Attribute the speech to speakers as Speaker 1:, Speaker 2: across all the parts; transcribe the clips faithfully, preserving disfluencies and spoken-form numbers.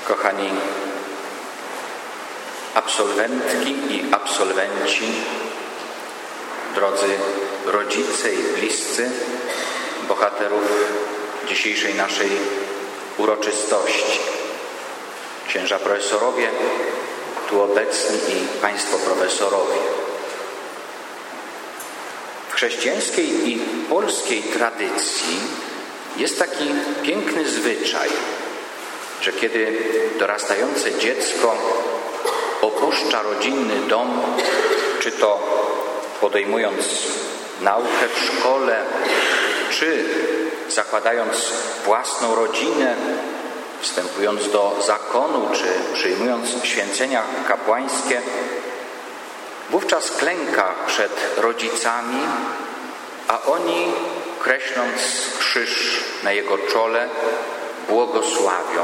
Speaker 1: Kochani absolwentki i absolwenci, drodzy rodzice i bliscy bohaterów dzisiejszej naszej uroczystości, księża profesorowie tu obecni i państwo profesorowie. W chrześcijańskiej i polskiej tradycji jest taki piękny zwyczaj, że kiedy dorastające dziecko opuszcza rodzinny dom, czy to podejmując naukę w szkole, czy zakładając własną rodzinę, wstępując do zakonu, czy przyjmując święcenia kapłańskie, wówczas klęka przed rodzicami, a oni, kreśląc krzyż na jego czole, błogosławią.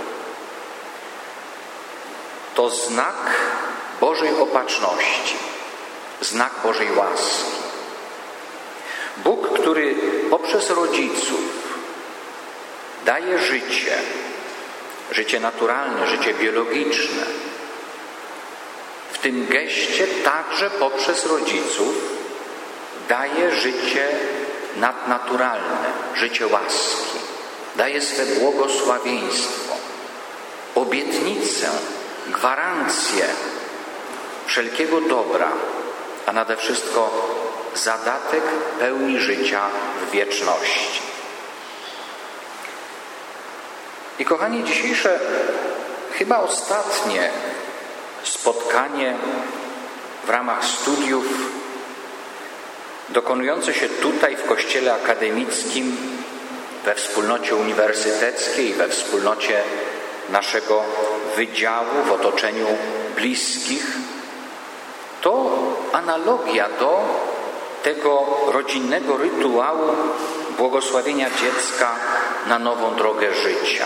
Speaker 1: To znak Bożej opatrzności, znak Bożej łaski. Bóg, który poprzez rodziców daje życie, życie naturalne, życie biologiczne, w tym geście także poprzez rodziców daje życie nadnaturalne, życie łaski, daje swe błogosławieństwo, obietnicę, gwarancję wszelkiego dobra, a nade wszystko zadatek pełni życia w wieczności. I kochani, dzisiejsze, chyba ostatnie spotkanie w ramach studiów dokonujące się tutaj w Kościele Akademickim, we wspólnocie uniwersyteckiej, we wspólnocie naszego wydziału, w otoczeniu bliskich, to analogia do tego rodzinnego rytuału błogosławienia dziecka na nową drogę życia.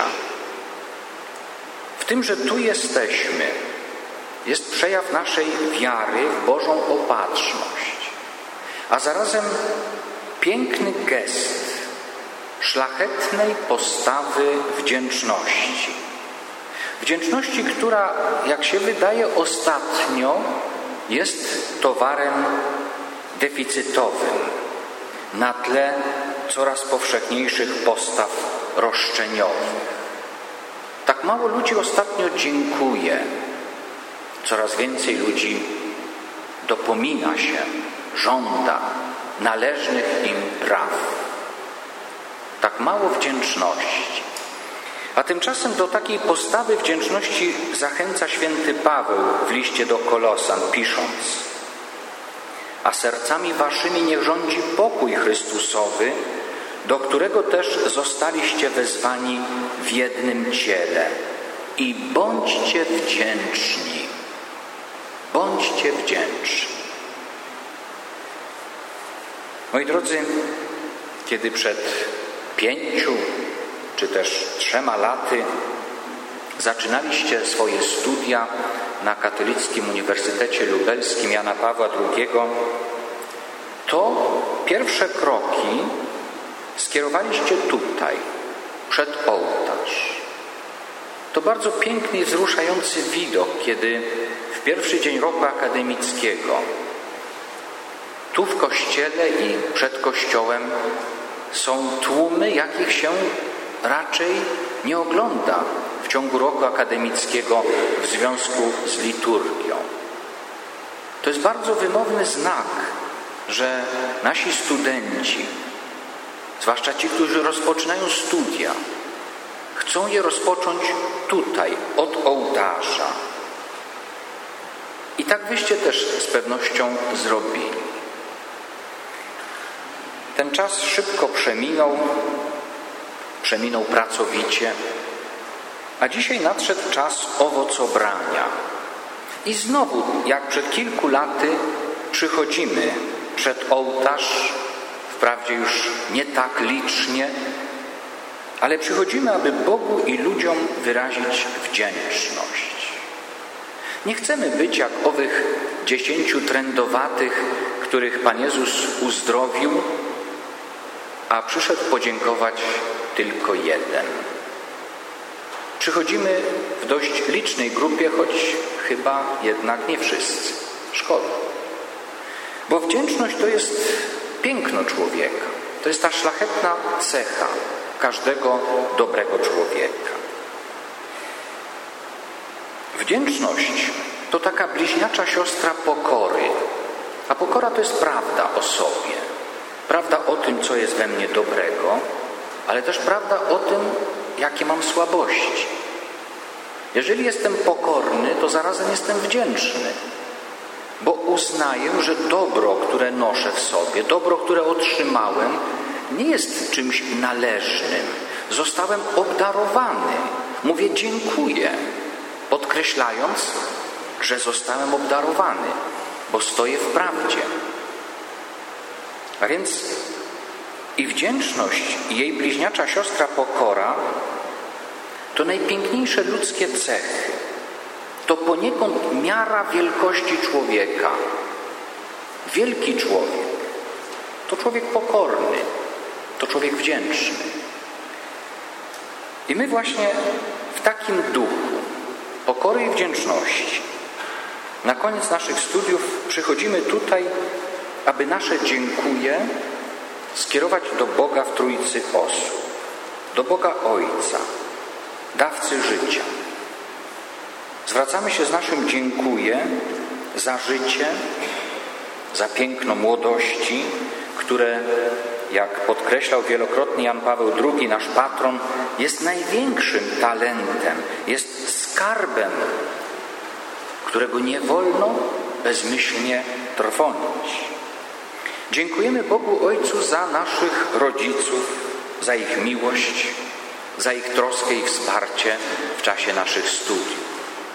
Speaker 1: W tym, że tu jesteśmy, jest przejaw naszej wiary w Bożą opatrzność, a zarazem piękny gest szlachetnej postawy wdzięczności. Wdzięczności, która, jak się wydaje, ostatnio jest towarem deficytowym na tle coraz powszechniejszych postaw roszczeniowych. Tak mało ludzi ostatnio dziękuje. Coraz więcej ludzi dopomina się, żąda należnych im praw. Tak mało wdzięczności. A tymczasem do takiej postawy wdzięczności zachęca święty Paweł w liście do Kolosan, pisząc: a sercami waszymi niech rządzi pokój Chrystusowy, do którego też zostaliście wezwani w jednym ciele. I bądźcie wdzięczni. Bądźcie wdzięczni. Moi drodzy, kiedy przed pięciu czy też trzema laty zaczynaliście swoje studia na Katolickim Uniwersytecie Lubelskim Jana Pawła drugiego, to pierwsze kroki skierowaliście tutaj, przed ołtarz. To bardzo piękny i wzruszający widok, kiedy w pierwszy dzień roku akademickiego tu w kościele i przed kościołem są tłumy, jakich się raczej nie ogląda w ciągu roku akademickiego w związku z liturgią. To jest bardzo wymowny znak, że nasi studenci, zwłaszcza ci, którzy rozpoczynają studia, chcą je rozpocząć tutaj, od ołtarza. I tak wyście też z pewnością zrobili. Ten czas szybko przeminął, przeminął pracowicie, a dzisiaj nadszedł czas owocobrania. I znowu, jak przed kilku laty, przychodzimy przed ołtarz, wprawdzie już nie tak licznie, ale przychodzimy, aby Bogu i ludziom wyrazić wdzięczność. Nie chcemy być jak owych dziesięciu trędowatych, których Pan Jezus uzdrowił, a przyszedł podziękować tylko jeden. Przychodzimy w dość licznej grupie, choć chyba jednak nie wszyscy. Szkoda. Bo wdzięczność to jest piękno człowieka. To jest ta szlachetna cecha każdego dobrego człowieka. Wdzięczność to taka bliźniacza siostra pokory. A pokora to jest prawda o sobie. Prawda o tym, co jest we mnie dobrego, ale też prawda o tym, jakie mam słabości. Jeżeli jestem pokorny, to zarazem jestem wdzięczny, bo uznaję, że dobro, które noszę w sobie, dobro, które otrzymałem, nie jest czymś należnym. Zostałem obdarowany. Mówię dziękuję, podkreślając, że zostałem obdarowany, bo stoję w prawdzie. A więc i wdzięczność, i jej bliźniacza siostra pokora to najpiękniejsze ludzkie cechy. To poniekąd miara wielkości człowieka. Wielki człowiek to człowiek pokorny, to człowiek wdzięczny. I my właśnie w takim duchu pokory i wdzięczności na koniec naszych studiów przychodzimy tutaj, aby nasze dziękuję skierować do Boga w Trójcy osób, do Boga Ojca, dawcy życia. Zwracamy się z naszym dziękuję za życie, za piękno młodości, które, jak podkreślał wielokrotnie Jan Paweł drugi, nasz patron, jest największym talentem, jest skarbem, którego nie wolno bezmyślnie trwonić. Dziękujemy Bogu Ojcu za naszych rodziców, za ich miłość, za ich troskę i wsparcie w czasie naszych studiów.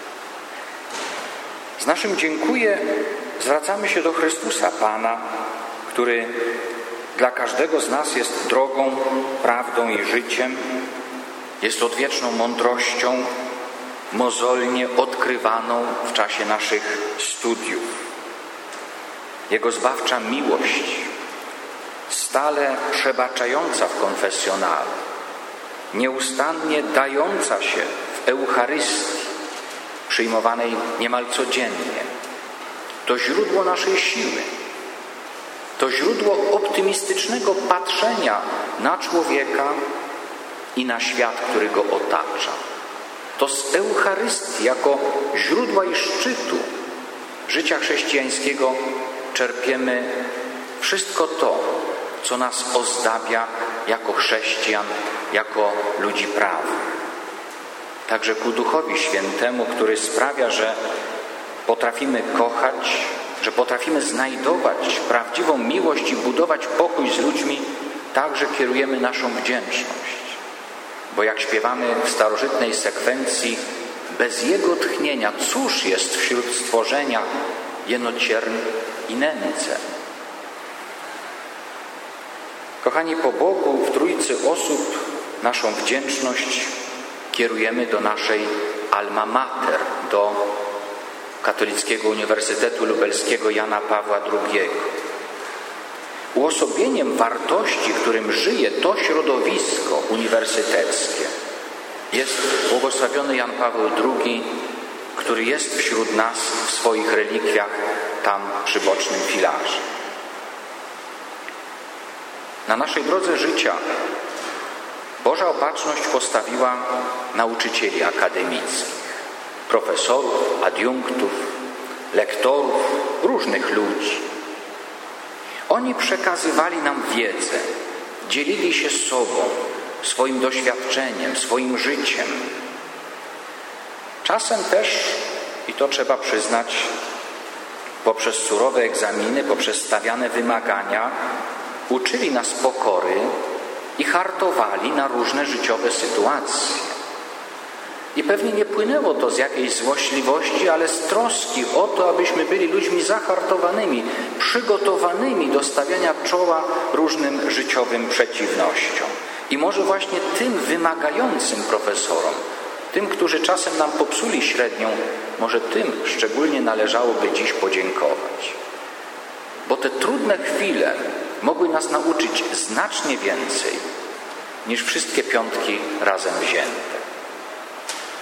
Speaker 1: Z naszym dziękuję zwracamy się do Chrystusa Pana, który dla każdego z nas jest drogą, prawdą i życiem, jest odwieczną mądrością, mozolnie odkrywaną w czasie naszych studiów. Jego zbawcza miłość, stale przebaczająca w konfesjonale, nieustannie dająca się w Eucharystii, przyjmowanej niemal codziennie, to źródło naszej siły, to źródło optymistycznego patrzenia na człowieka i na świat, który go otacza. To z Eucharystii jako źródła i szczytu życia chrześcijańskiego czerpiemy wszystko to, co nas ozdabia jako chrześcijan, jako ludzi prawych. Także ku Duchowi Świętemu, który sprawia, że potrafimy kochać, że potrafimy znajdować prawdziwą miłość i budować pokój z ludźmi, także kierujemy naszą wdzięczność. Bo jak śpiewamy w starożytnej sekwencji, bez Jego tchnienia cóż jest wśród stworzenia jeno ciern i nędzę. Kochani, po Bogu w Trójcy osób naszą wdzięczność kierujemy do naszej alma mater, do Katolickiego Uniwersytetu Lubelskiego Jana Pawła drugiego. Uosobieniem wartości, którym żyje to środowisko uniwersyteckie, jest błogosławiony Jan Paweł drugi, który jest wśród nas w swoich relikwiach tam przy bocznym filarze. Na naszej drodze życia Boża Opatrzność postawiła nauczycieli akademickich, profesorów, adiunktów, lektorów, różnych ludzi. Oni przekazywali nam wiedzę, dzielili się sobą, swoim doświadczeniem, swoim życiem. Czasem też, i to trzeba przyznać, poprzez surowe egzaminy, poprzez stawiane wymagania, uczyli nas pokory i hartowali na różne życiowe sytuacje. I pewnie nie płynęło to z jakiejś złośliwości, ale z troski o to, abyśmy byli ludźmi zahartowanymi, przygotowanymi do stawiania czoła różnym życiowym przeciwnościom. I może właśnie tym wymagającym profesorom, tym, którzy czasem nam popsuli średnią, może tym szczególnie należałoby dziś podziękować. Bo te trudne chwile mogły nas nauczyć znacznie więcej niż wszystkie piątki razem wzięte.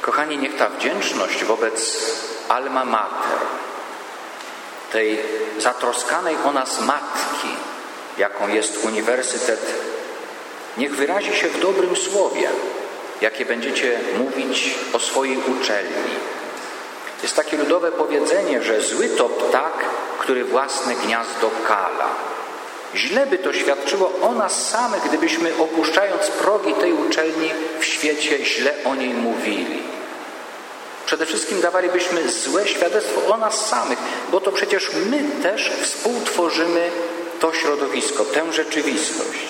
Speaker 1: Kochani, niech ta wdzięczność wobec Alma Mater, tej zatroskanej o nas matki, jaką jest uniwersytet, niech wyrazi się w dobrym słowie, jakie będziecie mówić o swojej uczelni. Jest takie ludowe powiedzenie, że zły to ptak, który własne gniazdo kala. Źle by to świadczyło o nas samych, gdybyśmy opuszczając progi tej uczelni w świecie źle o niej mówili. Przede wszystkim dawalibyśmy złe świadectwo o nas samych, bo to przecież my też współtworzymy to środowisko, tę rzeczywistość.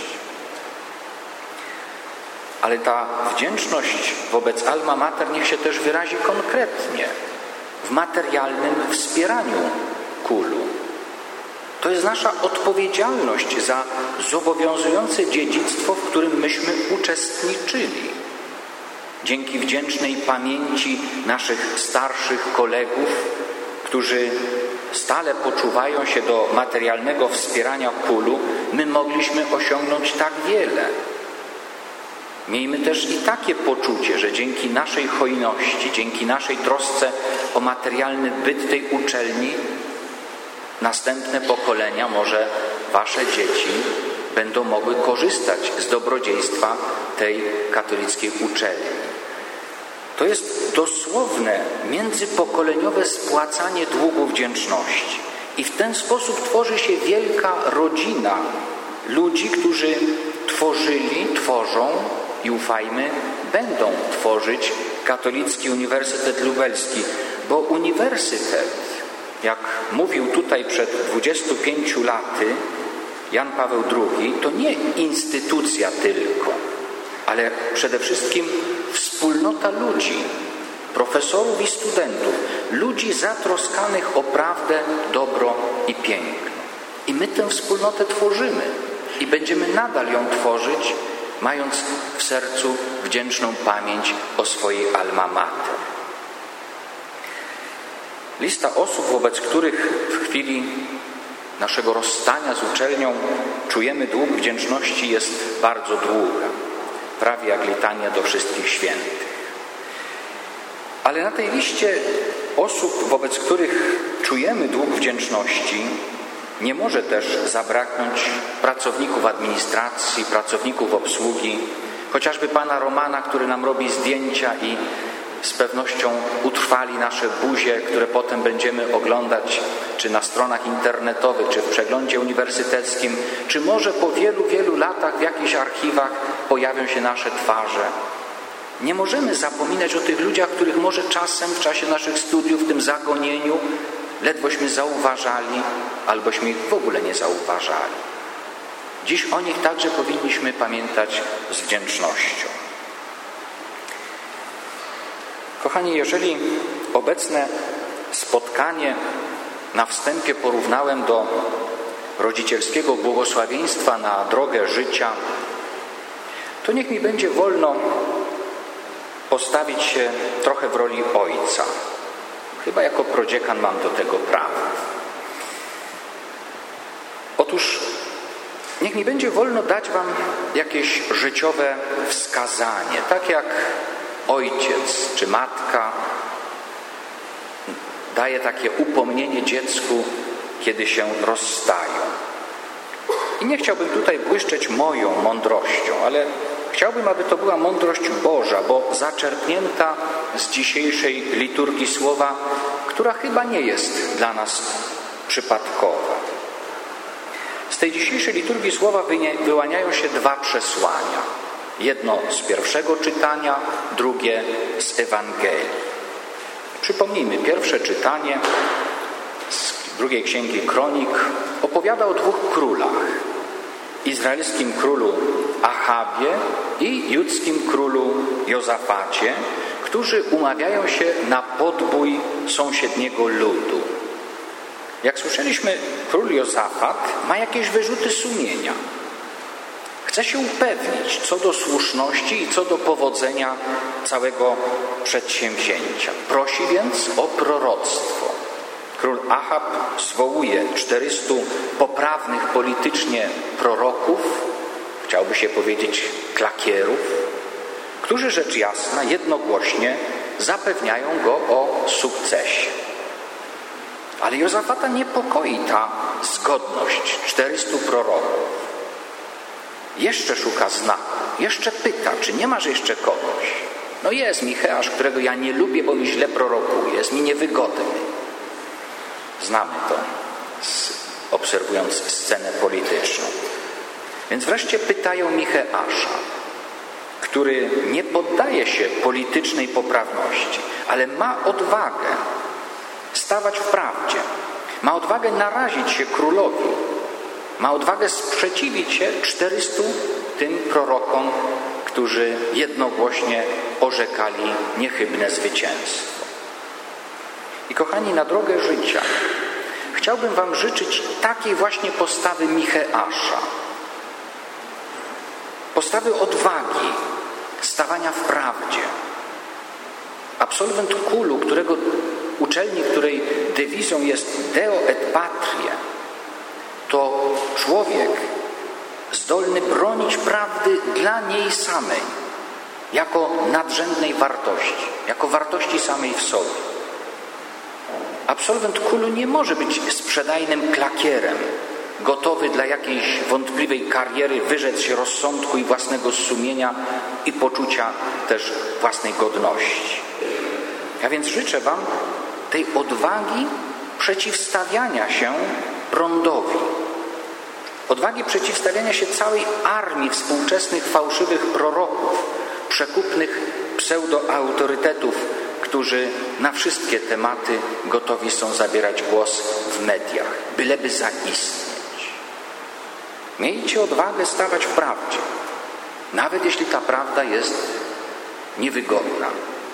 Speaker 1: Ale ta wdzięczność wobec Alma Mater niech się też wyrazi konkretnie w materialnym wspieraniu kulu. To jest nasza odpowiedzialność za zobowiązujące dziedzictwo, w którym myśmy uczestniczyli. Dzięki wdzięcznej pamięci naszych starszych kolegów, którzy stale poczuwają się do materialnego wspierania kulu, my mogliśmy osiągnąć tak wiele. Miejmy też i takie poczucie, że dzięki naszej hojności, dzięki naszej trosce o materialny byt tej uczelni, następne pokolenia, może wasze dzieci, będą mogły korzystać z dobrodziejstwa tej katolickiej uczelni. To jest dosłowne, międzypokoleniowe spłacanie długu wdzięczności. I w ten sposób tworzy się wielka rodzina ludzi, którzy tworzyli, tworzą i ufajmy, będą tworzyć Katolicki Uniwersytet Lubelski, bo uniwersytet, jak mówił tutaj przed dwudziestu pięciu laty Jan Paweł drugi, to nie instytucja tylko, ale przede wszystkim wspólnota ludzi, profesorów i studentów, ludzi zatroskanych o prawdę, dobro i piękno. I my tę wspólnotę tworzymy i będziemy nadal ją tworzyć, mając w sercu wdzięczną pamięć o swojej Alma Mater. Lista osób, wobec których w chwili naszego rozstania z uczelnią czujemy dług wdzięczności, jest bardzo długa, prawie jak litania do wszystkich świętych. Ale na tej liście osób, wobec których czujemy dług wdzięczności, nie może też zabraknąć pracowników administracji, pracowników obsługi, chociażby pana Romana, który nam robi zdjęcia i z pewnością utrwali nasze buzie, które potem będziemy oglądać czy na stronach internetowych, czy w przeglądzie uniwersyteckim, czy może po wielu, wielu latach w jakichś archiwach pojawią się nasze twarze. Nie możemy zapominać o tych ludziach, których może czasem w czasie naszych studiów, w tym zagonieniu, ledwośmy zauważali, albośmy ich w ogóle nie zauważali. Dziś o nich także powinniśmy pamiętać z wdzięcznością. Kochani, jeżeli obecne spotkanie na wstępie porównałem do rodzicielskiego błogosławieństwa na drogę życia, to niech mi będzie wolno postawić się trochę w roli ojca. Chyba jako prodziekan mam do tego prawo. Otóż niech mi będzie wolno dać wam jakieś życiowe wskazanie, tak jak ojciec czy matka daje takie upomnienie dziecku, kiedy się rozstają. I nie chciałbym tutaj błyszczeć moją mądrością, ale chciałbym, aby to była mądrość Boża, bo zaczerpnięta z dzisiejszej liturgii słowa, która chyba nie jest dla nas przypadkowa. Z tej dzisiejszej liturgii słowa wyłaniają się dwa przesłania. Jedno z pierwszego czytania, drugie z Ewangelii. Przypomnijmy, pierwsze czytanie z drugiej księgi Kronik opowiada o dwóch królach. Izraelskim królu Achabie i judzkim królu Jozafacie, którzy umawiają się na podbój sąsiedniego ludu. Jak słyszeliśmy, król Jozafat ma jakieś wyrzuty sumienia. Chce się upewnić co do słuszności i co do powodzenia całego przedsięwzięcia. Prosi więc o proroctwo. Król Achab zwołuje czterystu poprawnych politycznie proroków, chciałby się powiedzieć klakierów, którzy rzecz jasna jednogłośnie zapewniają go o sukcesie. Ale Jozafata niepokoi ta zgodność czterystu proroków. Jeszcze szuka znaku, jeszcze pyta, czy nie masz jeszcze kogoś. No jest Micheasz, którego ja nie lubię, bo mi źle prorokuje, jest mi niewygodny. Znamy to, obserwując scenę polityczną. Więc wreszcie pytają Micheasza, który nie poddaje się politycznej poprawności, ale ma odwagę stawać w prawdzie, ma odwagę narazić się królowi, ma odwagę sprzeciwić się czterystu tym prorokom, którzy jednogłośnie orzekali niechybne zwycięstwo. I kochani, na drogę życia chciałbym wam życzyć takiej właśnie postawy Micheasza. Postawy odwagi, stawania w prawdzie. Absolwent Kulu, którego uczelni, której dewizą jest Deo et Patrie, to człowiek zdolny bronić prawdy dla niej samej, jako nadrzędnej wartości, jako wartości samej w sobie. Absolwent Kulu nie może być sprzedajnym klakierem, gotowy dla jakiejś wątpliwej kariery wyrzec się rozsądku i własnego sumienia i poczucia też własnej godności. A więc życzę wam tej odwagi przeciwstawiania się prądowi. Odwagi przeciwstawiania się całej armii współczesnych fałszywych proroków, przekupnych pseudoautorytetów, którzy na wszystkie tematy gotowi są zabierać głos w mediach, byleby zaistnieć. Miejcie odwagę stawać w prawdzie, nawet jeśli ta prawda jest niewygodna.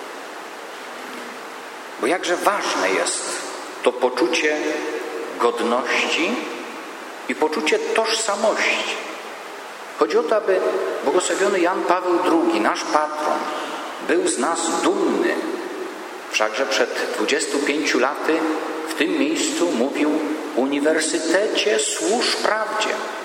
Speaker 1: Bo jakże ważne jest to poczucie godności i poczucie tożsamości. Chodzi o to, aby błogosławiony Jan Paweł drugi, nasz patron, był z nas dumny. Wszakże przed dwudziestu pięciu laty w tym miejscu mówił: Uniwersytecie, służ prawdzie.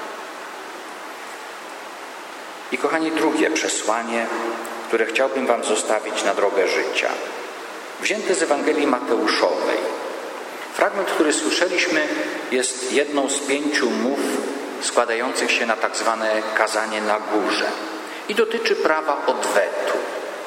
Speaker 1: I kochani, drugie przesłanie, które chciałbym wam zostawić na drogę życia, wzięte z Ewangelii Mateuszowej. Fragment, który słyszeliśmy, jest jedną z pięciu mów składających się na tak zwane kazanie na górze i dotyczy prawa odwetu.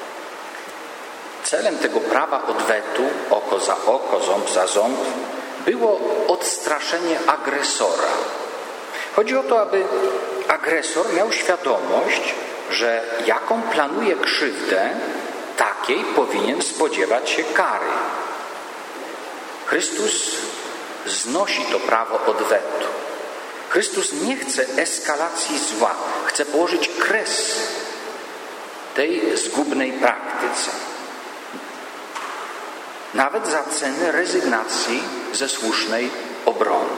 Speaker 1: Celem tego prawa odwetu, oko za oko, ząb za ząb, było odstraszenie agresora. Chodzi o to, aby agresor miał świadomość, że jaką planuje krzywdę, takiej powinien spodziewać się kary. Chrystus znosi to prawo odwetu. Chrystus nie chce eskalacji zła, chce położyć kres tej zgubnej praktyce. Nawet za cenę rezygnacji ze słusznej obrony.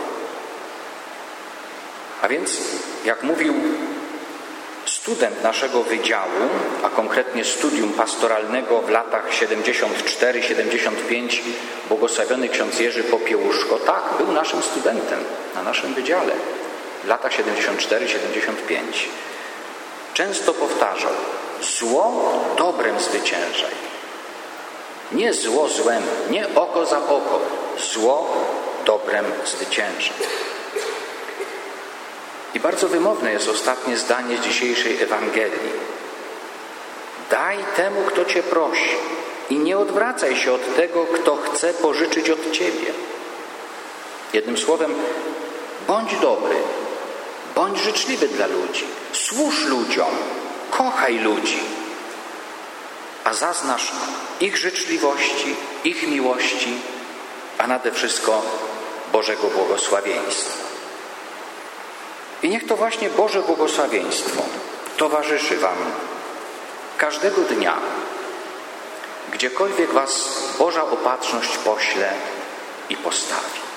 Speaker 1: A więc, jak mówił student naszego wydziału, a konkretnie studium pastoralnego w latach siedemdziesiąt cztery siedemdziesiąt pięć, błogosławiony ksiądz Jerzy Popiełuszko, tak, był naszym studentem na naszym wydziale w latach siedemdziesiąt cztery siedemdziesiąt pięć. Często powtarzał: zło dobrem zwyciężaj. Nie zło złem, nie oko za oko, zło dobrem zwyciężaj. I bardzo wymowne jest ostatnie zdanie z dzisiejszej Ewangelii. Daj temu, kto cię prosi, i nie odwracaj się od tego, kto chce pożyczyć od ciebie. Jednym słowem, bądź dobry, bądź życzliwy dla ludzi, służ ludziom, kochaj ludzi, a zaznasz ich życzliwości, ich miłości, a nade wszystko Bożego błogosławieństwa. I niech to właśnie Boże błogosławieństwo towarzyszy wam każdego dnia, gdziekolwiek was Boża opatrzność pośle i postawi.